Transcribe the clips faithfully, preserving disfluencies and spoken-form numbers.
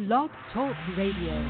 Blog Talk Radio.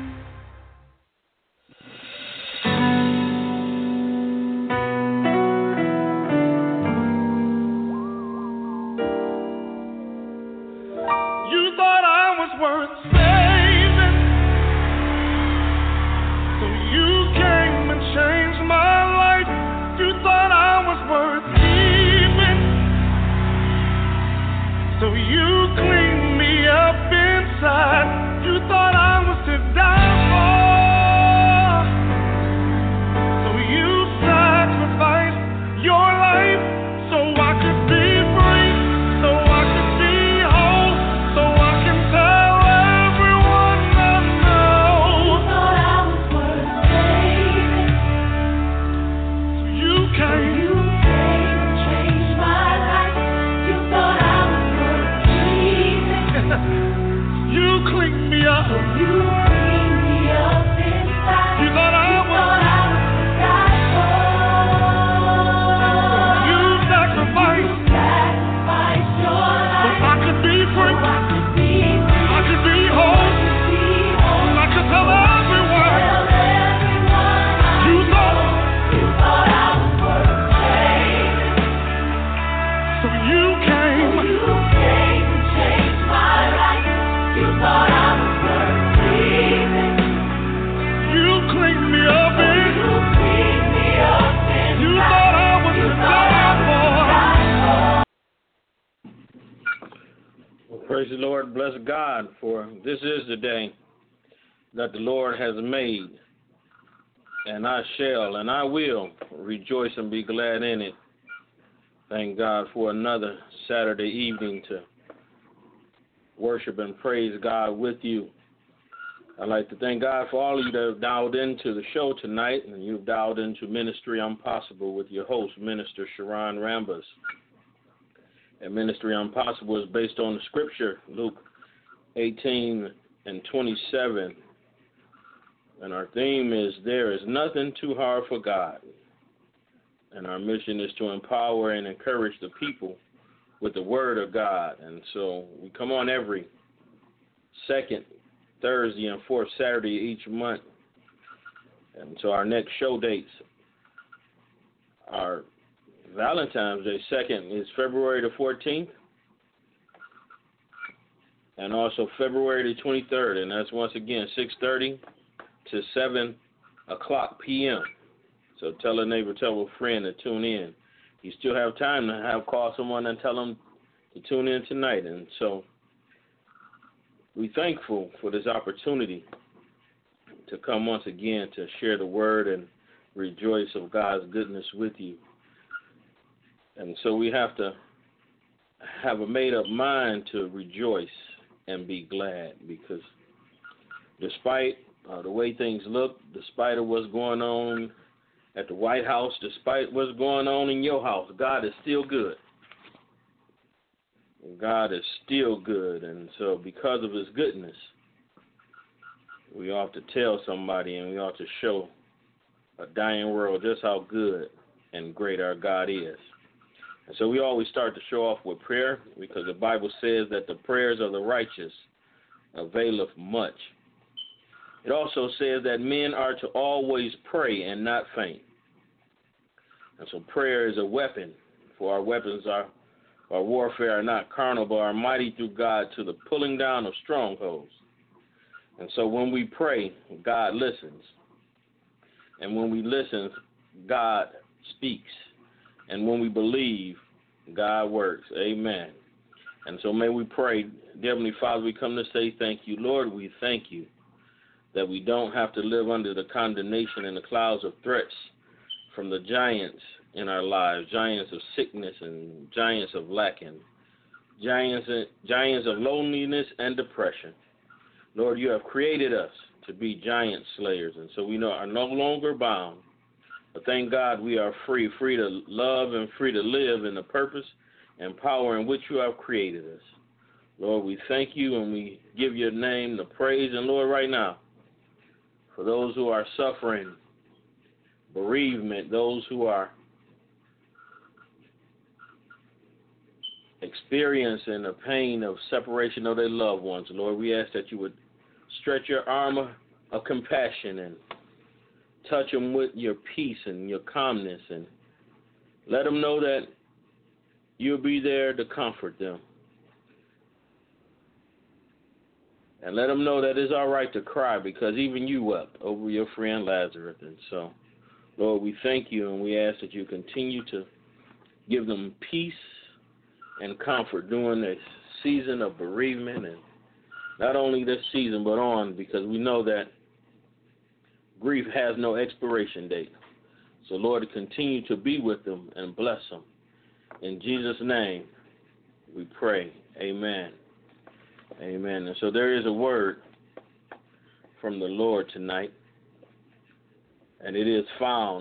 Praise the Lord, bless God, for this is the day that the Lord has made, and I shall and I will rejoice and be glad in it. Thank God for another Saturday evening to worship and praise God with you. I'd like to thank God for all of you that have dialed into the show tonight, and you've dialed into Ministry Impossible with your host, Minister Sharon Rambus. And Ministry Impossible is based on the scripture, Luke eighteen and twenty-seven. And our theme is, there is nothing too hard for God. And our mission is to empower and encourage the people with the word of God. And so we come on every second Thursday and fourth Saturday each month. And so our next show dates are Valentine's Day second is February the fourteenth, and also February the twenty-third, and that's once again six thirty to seven o'clock p.m. So tell a neighbor, tell a friend to tune in. You still have time to have call someone and tell them to tune in tonight. And so we're thankful for this opportunity to come once again to share the word and rejoice of God's goodness with you. And so we have to have a made-up mind to rejoice and be glad, because despite uh, the way things look, despite of what's going on at the White House, despite what's going on in your house, God is still good. God is still good, and so because of his goodness, we ought to tell somebody and we ought to show a dying world just how good and great our God is. And so we always start the show off with prayer, because the Bible says that the prayers of the righteous availeth much. It also says that men are to always pray and not faint. And so prayer is a weapon, for our weapons are our warfare are not carnal, but are mighty through God to the pulling down of strongholds. And so when we pray, God listens. And when we listen, God speaks. And when we believe, God works. Amen. And so may we pray. Dear Heavenly Father, we come to say thank you. Lord, we thank you that we don't have to live under the condemnation and the clouds of threats from the giants in our lives, giants of sickness and giants of lack, and giants, giants of loneliness and depression. Lord, you have created us to be giant slayers, and so we know are no longer bound. But thank God we are free, free to love and free to live in the purpose and power in which you have created us. Lord, we thank you and we give your name the praise. And Lord, right now, for those who are suffering bereavement, those who are experiencing the pain of separation of their loved ones. Lord, we ask that you would stretch your arm of compassion and touch them with your peace and your calmness, and let them know that you'll be there to comfort them. And let them know that it's all right to cry, because even you wept over your friend Lazarus. And so, Lord, we thank you, and we ask that you continue to give them peace and comfort during this season of bereavement, and not only this season but on, because we know that grief has no expiration date. So, Lord, continue to be with them and bless them. In Jesus' name we pray. Amen. Amen. And so there is a word from the Lord tonight, and it is found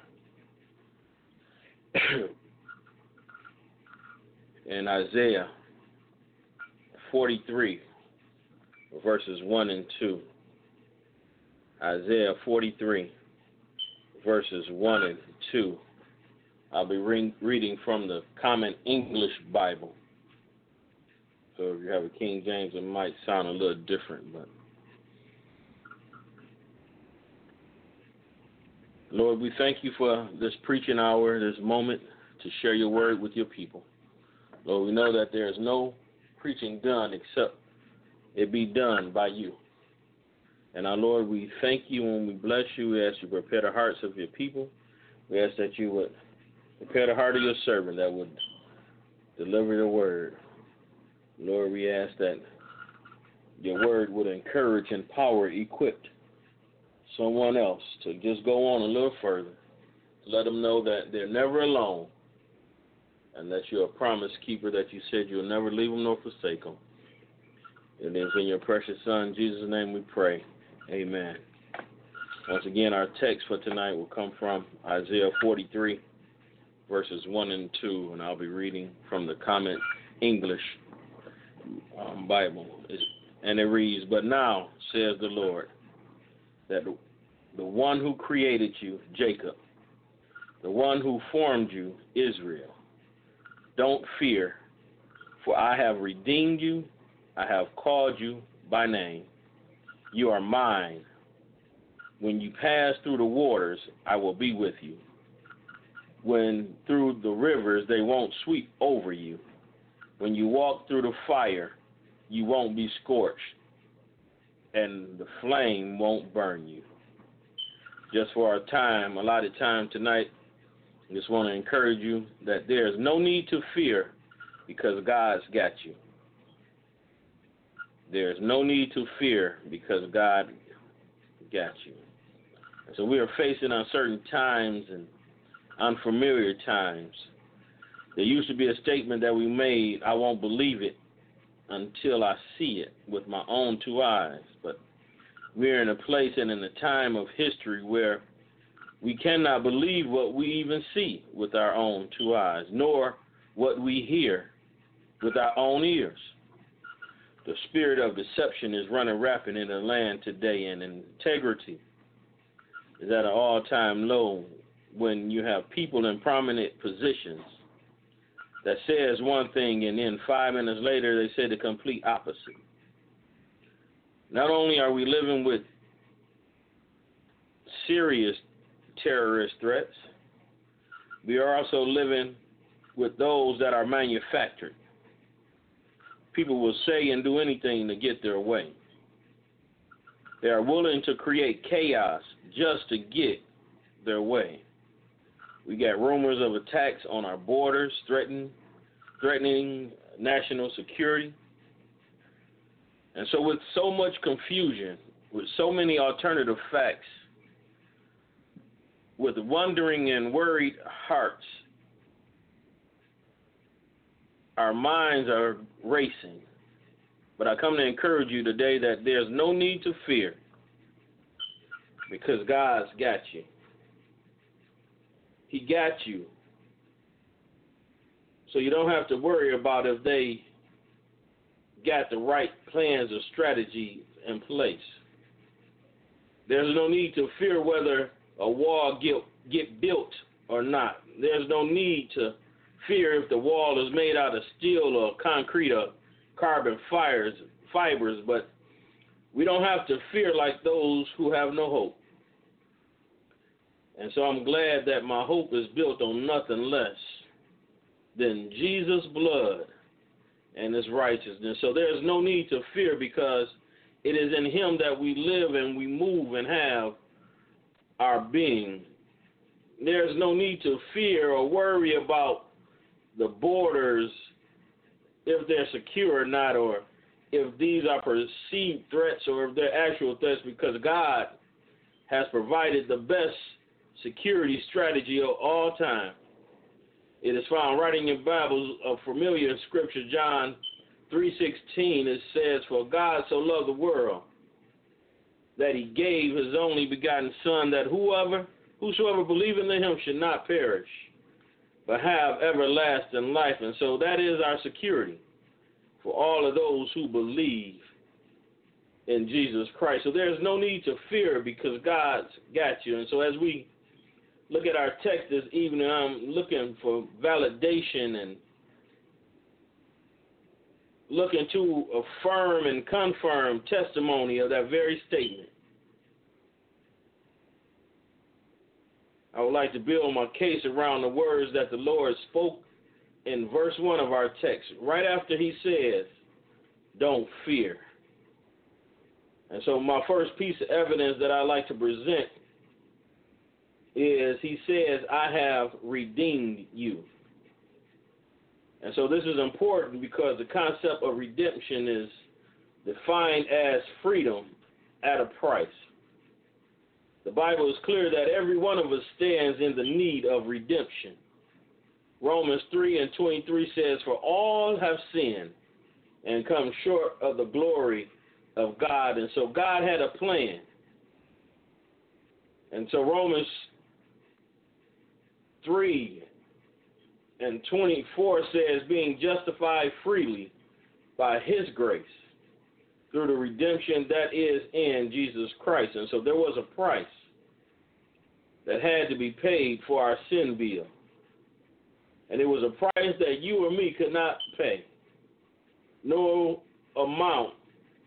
in Isaiah forty-three, verses one and two. Isaiah forty-three, verses one and two. I'll be re- reading from the Common English Bible. So if you have a King James, it might sound a little different, but Lord, we thank you for this preaching hour, this moment to share your word with your people. Lord, we know that there is no preaching done except it be done by you. And our Lord, we thank you and we bless you. We ask you to prepare the hearts of your people. We ask that you would prepare the heart of your servant that would deliver the word. Lord, we ask that your word would encourage, empower, equip someone else to just go on a little further, to let them know that they're never alone, and that you're a promise keeper, that you said you'll never leave them nor forsake them. It is in your precious Son, Jesus' name, we pray. Amen. Once again, our text for tonight will come from Isaiah forty-three, verses one and two, and I'll be reading from the Common English um, Bible. And it reads, "But now, says the Lord, that the, the one who created you, Jacob, the one who formed you, Israel, don't fear, for I have redeemed you. I have called you by name. You are mine. When you pass through the waters, I will be with you. When through the rivers, they won't sweep over you. When you walk through the fire, you won't be scorched, and the flame won't burn you." Just for our time, allotted time tonight, I just want to encourage you that there's no need to fear, because God's got you. There's no need to fear, because God got you. And so we are facing uncertain times and unfamiliar times. There used to be a statement that we made, "I won't believe it until I see it with my own two eyes." But we're in a place and in a time of history where we cannot believe what we even see with our own two eyes, nor what we hear with our own ears. The spirit of deception is running rampant in the land today, and integrity is at an all-time low when you have people in prominent positions that says one thing and then five minutes later they say the complete opposite. Not only are we living with serious terrorist threats, we are also living with those that are manufactured. People will say and do anything to get their way. They are willing to create chaos just to get their way. We got rumors of attacks on our borders, threatening, threatening national security. And so with so much confusion, with so many alternative facts, with wondering and worried hearts, our minds are racing. But I come to encourage you today that there's no need to fear, because God's got you. He got you. So you don't have to worry about if they got the right plans or strategy in place. There's no need to fear whether a wall get, get built or not. There's no need to fear if the wall is made out of steel or concrete or carbon fibers, fibers, but we don't have to fear like those who have no hope. And so I'm glad that my hope is built on nothing less than Jesus' blood and his righteousness. So there's no need to fear because it is in him that we live and we move and have our being. There's no need to fear or worry about the borders, if they're secure or not, or if these are perceived threats or if they're actual threats, because God has provided the best security strategy of all time. It is found right in your Bibles, a familiar scripture, John three sixteen. It says, "For God so loved the world that he gave his only begotten Son, that whoever, whosoever believeth in him should not perish, but have everlasting life." And so that is our security for all of those who believe in Jesus Christ. So there's no need to fear because God's got you. And so as we look at our text this evening, I'm looking for validation and looking to affirm and confirm testimony of that very statement. I would like to build my case around the words that the Lord spoke in verse one of our text, right after he says, "Don't fear." And so my first piece of evidence that I like to present is he says, "I have redeemed you." And so this is important because the concept of redemption is defined as freedom at a price. The Bible is clear that every one of us stands in the need of redemption. Romans three and twenty-three says, "For all have sinned and come short of the glory of God." And so God had a plan. And so Romans three and twenty-four says, "Being justified freely by his grace through the redemption that is in Jesus Christ." And so there was a price that had to be paid for our sin bill. And it was a price that you or me could not pay. No amount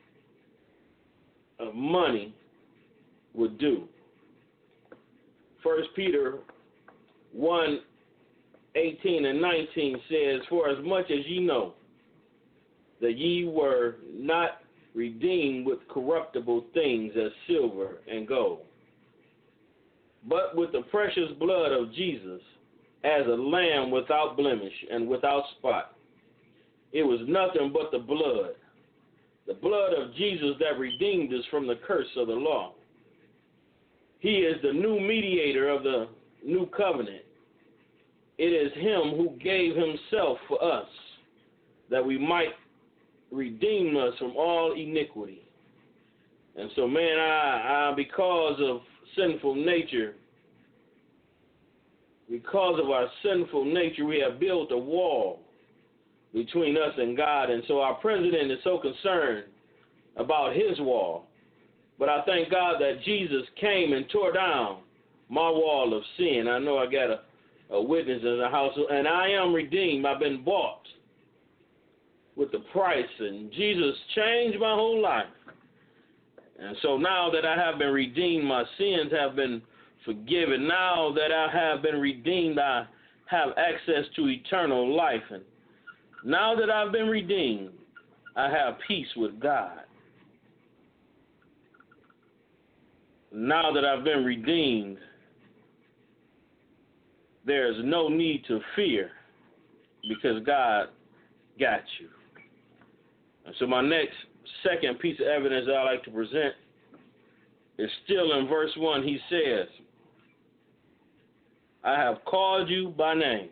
of money would do. First Peter one, eighteen and nineteen says, "For as much as ye know that ye were not redeemed with corruptible things as silver and gold, but with the precious blood of Jesus, as a lamb without blemish and without spot." It was nothing but the blood, the blood of Jesus that redeemed us from the curse of the law. He is the new mediator of the new covenant. It is him who gave himself for us, that we might redeem us from all iniquity. And so, man, I, I because of sinful nature, because of our sinful nature, we have built a wall between us and God. And so our president is so concerned about his wall. But I thank God that Jesus came and tore down my wall of sin. I know I got a, a witness in the house, and I am redeemed. I've been bought with the price, and Jesus changed my whole life. And so now that I have been redeemed, my sins have been forgiven. Now that I have been redeemed, I have access to eternal life. And now that I've been redeemed, I have peace with God. Now that I've been redeemed, there's no need to fear because God got you. And so my next, second piece of evidence that I like to present is still in verse one. He says, "I have called you by name."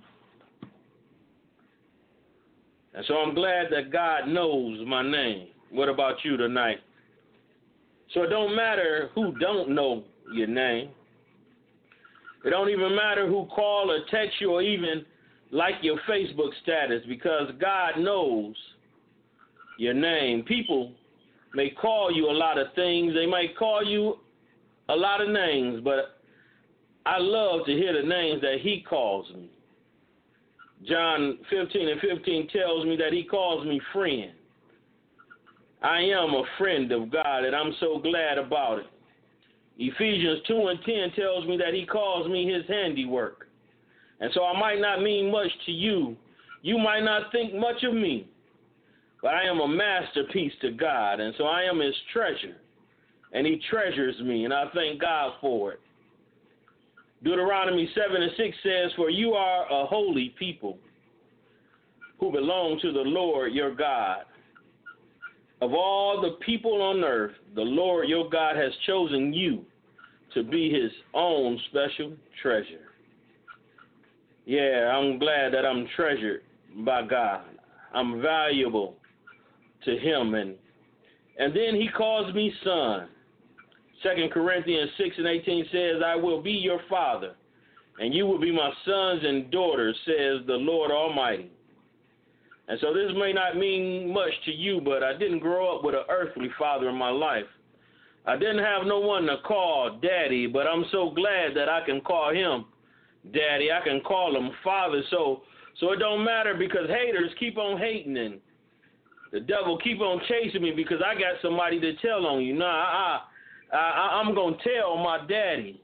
And so I'm glad that God knows my name. What about you tonight? So it don't matter who don't know your name. It don't even matter who call or text you or even like your Facebook status, because God knows your name. People may call you a lot of things. They might call you a lot of names, but I love to hear the names that he calls me. John fifteen and fifteen tells me that he calls me friend. I am a friend of God, and I'm so glad about it. Ephesians two and ten tells me that he calls me his handiwork. And so I might not mean much to you. You might not think much of me. But I am a masterpiece to God, and so I am his treasure. And he treasures me, and I thank God for it. Deuteronomy seven and six says, for you are a holy people who belong to the Lord your God. Of all the people on earth, the Lord your God has chosen you to be his own special treasure. Yeah, I'm glad that I'm treasured by God. I'm valuable to him. And, and then he calls me son. Second Corinthians six and eighteen says, I will be your father, and you will be my sons and daughters, says the Lord Almighty. And so this may not mean much to you, but I didn't grow up with an earthly father in my life. I didn't have no one to call daddy, but I'm so glad that I can call him daddy. I can call him father. So so it don't matter, because haters keep on hating and the devil keep on chasing me because I got somebody to tell on you. Nah, I, I, I, I'm going to tell my daddy.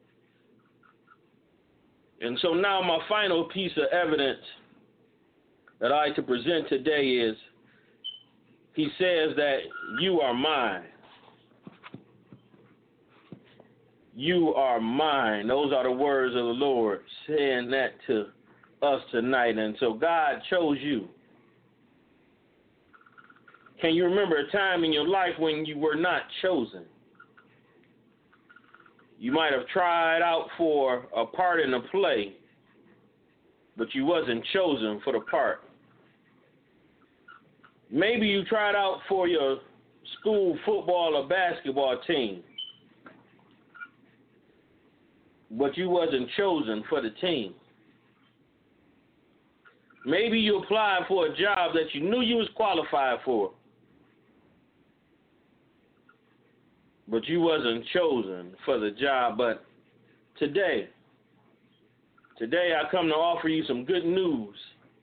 And so now my final piece of evidence that I like to present today is, he says that you are mine. You are mine. Those are the words of the Lord saying that to us tonight. And so God chose you. Can you remember a time in your life when you were not chosen? You might have tried out for a part in a play, but you wasn't chosen for the part. Maybe you tried out for your school football or basketball team, but you wasn't chosen for the team. Maybe you applied for a job that you knew you was qualified for, but you wasn't chosen for the job. But today, today I come to offer you some good news.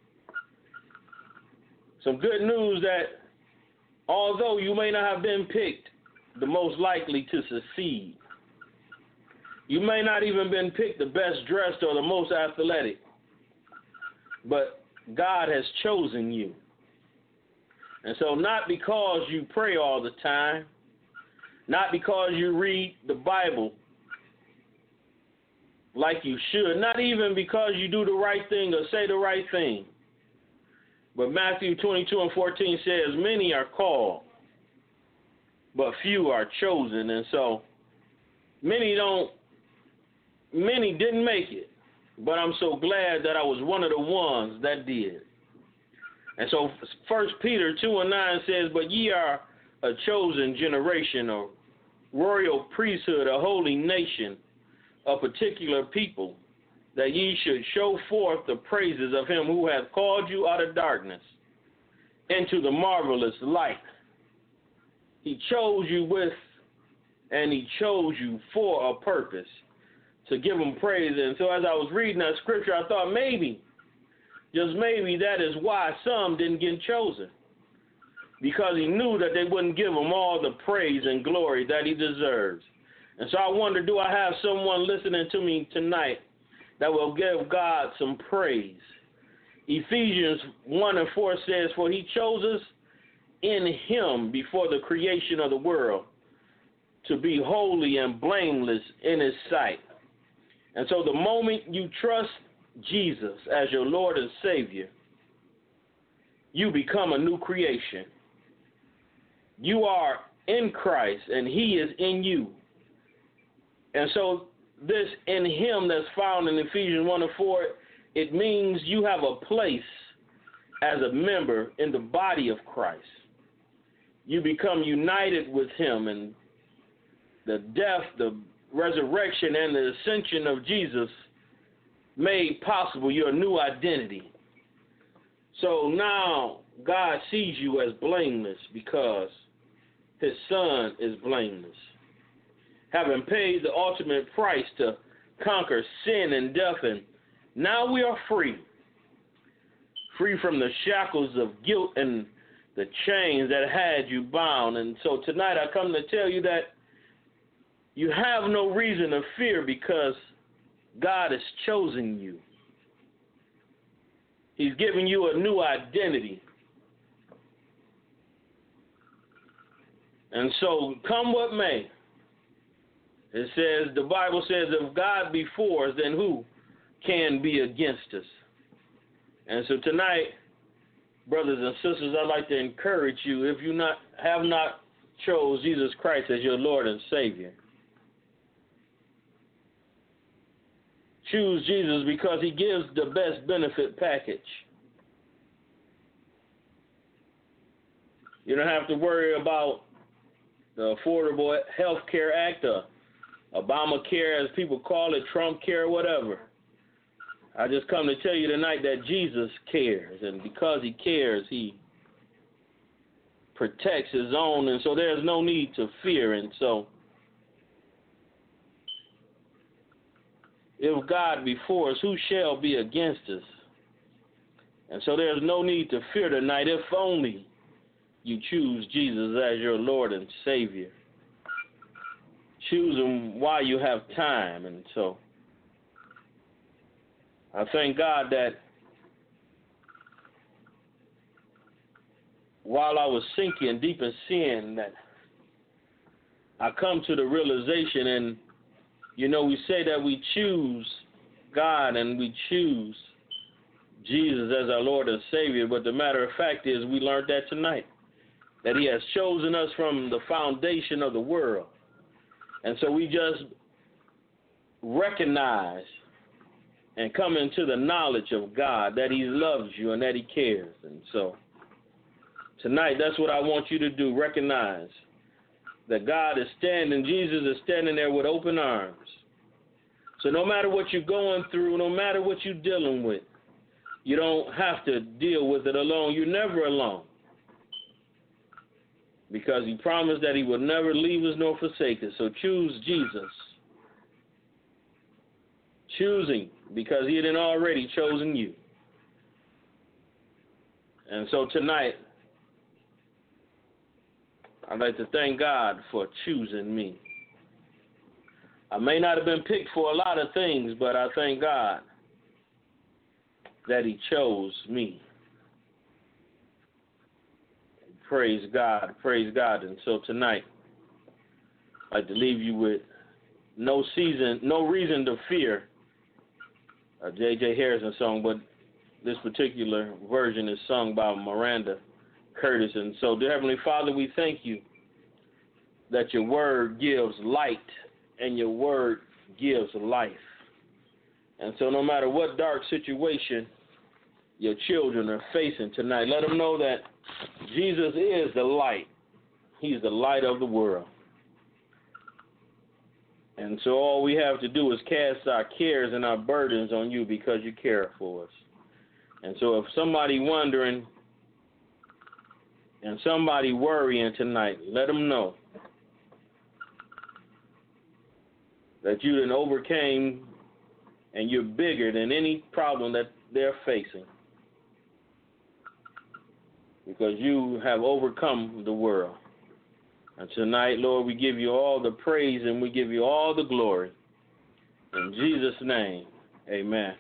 Some good news that although you may not have been picked the most likely to succeed, you may not even been picked the best dressed or the most athletic, but God has chosen you. And so not because you pray all the time, not because you read the Bible like you should, not even because you do the right thing or say the right thing, but Matthew twenty-two and fourteen says, many are called, but few are chosen. And so many don't, many didn't make it, but I'm so glad that I was one of the ones that did. And so First Peter two and nine says, but ye are a chosen generation, a royal priesthood, a holy nation, a particular people, that ye should show forth the praises of him who hath called you out of darkness into the marvelous light. He chose you with, and he chose you for a purpose, to give him praise. And so as I was reading that scripture, I thought maybe, just maybe, that is why some didn't get chosen, because he knew that they wouldn't give him all the praise and glory that he deserves. And so I wonder, do I have someone listening to me tonight that will give God some praise? Ephesians one and four says, for he chose us in him before the creation of the world to be holy and blameless in his sight. And so the moment you trust Jesus as your Lord and Savior, you become a new creation. You are in Christ, and he is in you. And so this in him that's found in Ephesians one and four, it means you have a place as a member in the body of Christ. You become united with him, and the death, the resurrection, and the ascension of Jesus made possible your new identity. So now God sees you as blameless because his son is blameless, having paid the ultimate price to conquer sin and death, and now we are free. free from the shackles of guilt and the chains that had you bound. And so tonight I come to tell you that you have no reason to fear because God has chosen you. He's given you a new identity. And so come what may, it says, the Bible says, if God be for us, then who can be against us? And so tonight, brothers and sisters, I'd like to encourage you, if you not have not chose Jesus Christ as your Lord and Savior, choose Jesus because he gives the best benefit package. You don't have to worry about the Affordable Health Care Act, or Obamacare, as people call it, Trump care, whatever. I just come to tell you tonight that Jesus cares, and because he cares, he protects his own, and so there's no need to fear. And so if God be for us, who shall be against us? And so there's no need to fear tonight if only you choose Jesus as your Lord and Savior. Choose him while you have time. And so I thank God that while I was sinking deep in sin, that I come to the realization, and you know, we say that we choose God and we choose Jesus as our Lord and Savior, but the matter of fact is we learned that tonight, that he has chosen us from the foundation of the world. And so we just recognize and come into the knowledge of God, that he loves you and that he cares. And so tonight, that's what I want you to do. Recognize that God is standing, Jesus is standing there with open arms. So no matter what you're going through, no matter what you're dealing with, you don't have to deal with it alone. You're never alone, because he promised that he would never leave us nor forsake us. So choose Jesus. Choosing because he had already chosen you. And so tonight, I'd like to thank God for choosing me. I may not have been picked for a lot of things, but I thank God that he chose me. Praise God, praise God. And so tonight, I'd like to leave you with no season, no reason to fear, a J J Harrison song, but this particular version is sung by Miranda Curtis. And so, dear Heavenly Father, we thank you that your word gives light and your word gives life. And so no matter what dark situation your children are facing tonight, let them know that Jesus is the light. He's the light of the world. And so all we have to do is cast our cares and our burdens on you because you care for us. And so if somebody wondering and somebody worrying tonight, let them know that you then overcame and you're bigger than any problem that they're facing, because you have overcome the world. And tonight, Lord, we give you all the praise and we give you all the glory. In Jesus' name, amen.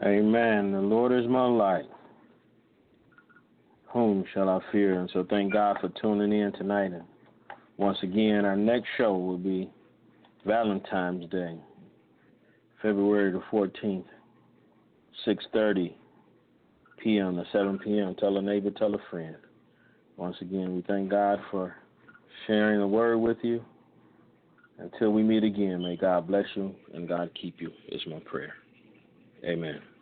Amen. The Lord is my light. Whom shall I fear? And so thank God for tuning in tonight. And once again, our next show will be Valentine's Day, February the fourteenth, six thirty p.m. to seven p.m. Tell a neighbor, tell a friend. Once again, we thank God for sharing the word with you. Until we meet again, may God bless you and God keep you, is my prayer. Amen.